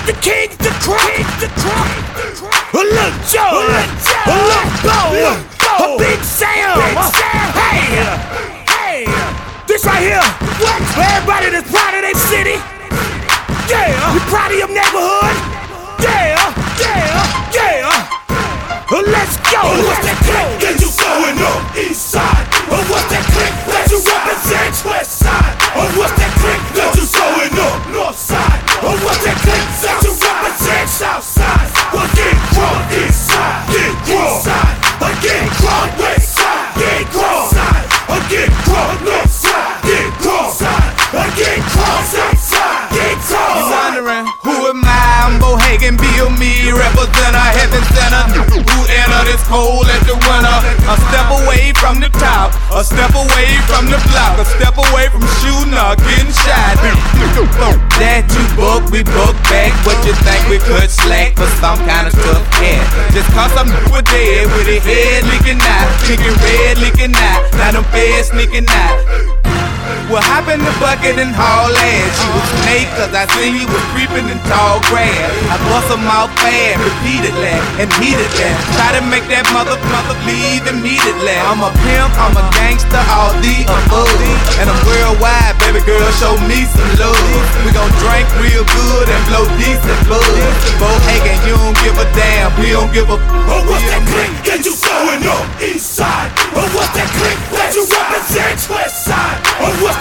the kings, the crop, a Lil Jon, a Lil Bo, a Big Sam, hey, this right here, what? For everybody that's proud of their city, yeah, you proud of your neighborhood, yeah, let's go. What's that click that you going on east side? Or what's that click that you represent west side? Or what's that click that you going on north side? Or what's that click that you represent south side? Well, get crunk east side, get crunk side, or get crunk west side, get crunk side, or get crunk north side, get crunk side, or get crunk south side, get crunk. You wondering who am I? I'm Bohagan, Bill Me, represent a heaven center. Who enter this cold as the winter? A step away from the top, a step away from the block, a step away from shooting or getting shot. That you book, we book back. What you think we could slack for some kind of tough cat? Just cause I'm dead with a head leaking out, kicking red leaking out, now them feds sneaking out. Well, hop in the bucket and haul ass. You was snake cause I seen you was creeping in tall grass. I bust them out fast, repeatedly and heatedly. Try to make that mother leave immediately. I'm a pimp, I'm a gangster, all the above. And I'm worldwide, baby girl, show me some love. We gon' drink real good and blow decent buzz. Bohagan, you don't give a damn, we don't give a Or what's that click that you going on east side? Or what's that click that you represent west side? Or what's